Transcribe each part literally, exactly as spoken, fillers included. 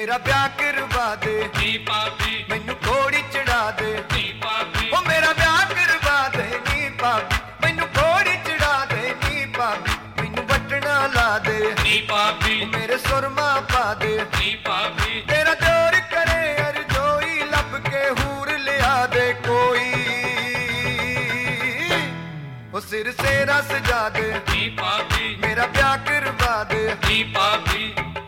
मेरा ब्याह करवा दे नी भाभी, मैनू घोड़ी चढ़ा दे नी भाभी, ओ मेरा ब्याह करवा दे नी भाभी, मैनू घोड़ी चढ़ा दे नी भाभी, मैनू बटना ला दे नी भाभी, मेरे सुरमा पा दे नी भाभी, तेरा जोर करे अर्जोई लब के हूर लिया दे कोई, ओ सिर से रस जा दे नी भाभी, मेरा ब्याह करवा दे नी भाभी।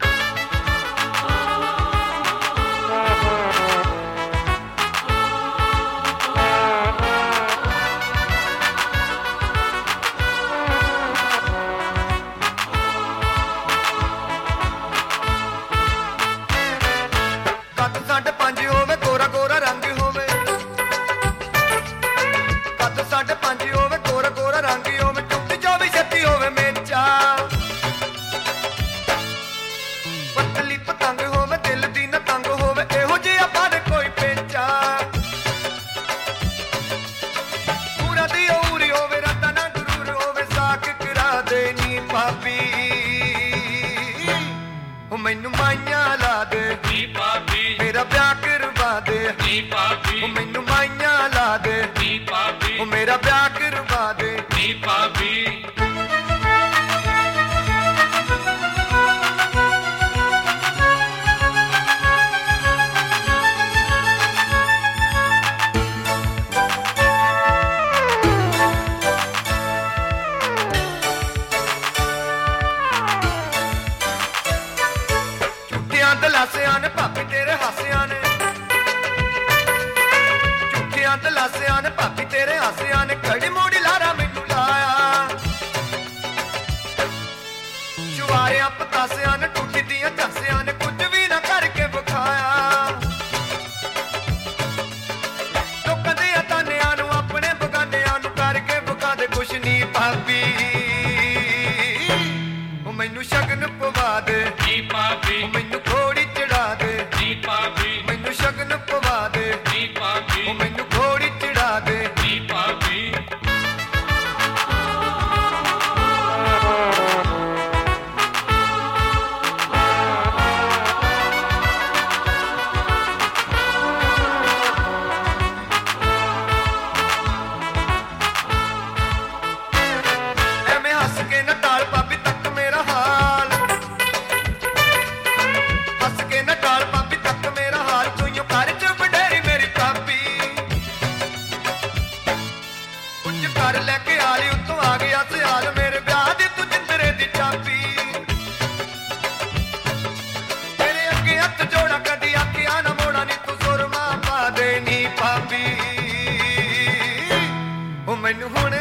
मैनू माइया ला दे नी भाभी, मेरा ब्याह करवा दे नी भाभी, मैनू माइया ला दे नी भाभी, मेरा ब्याह करवा दे नी भाभी। दलासिया ने भाभी तेरे हासिया ने, झूठिया दलासिया ने भाभी तेरे हासिया ने, घड़ी मोड़ी लारा मैनू लाया, चुवारिया पतासिया ने टूटी दियां झांसिया ने, कुछ भी ना करके विखाया, लोकां दे तानियां नू अपने बगानियां नू करके विखा दे कुछ नी भाभी, ओ मैनू शगन पवा दे नी भाभी, मैनू घोड़ी चढ़ा दे नी भाभी, मैनू शगन पवा दे नी भाभी, मैनू घोड़ी चढ़ा दे नी भाभी। मैनू हुण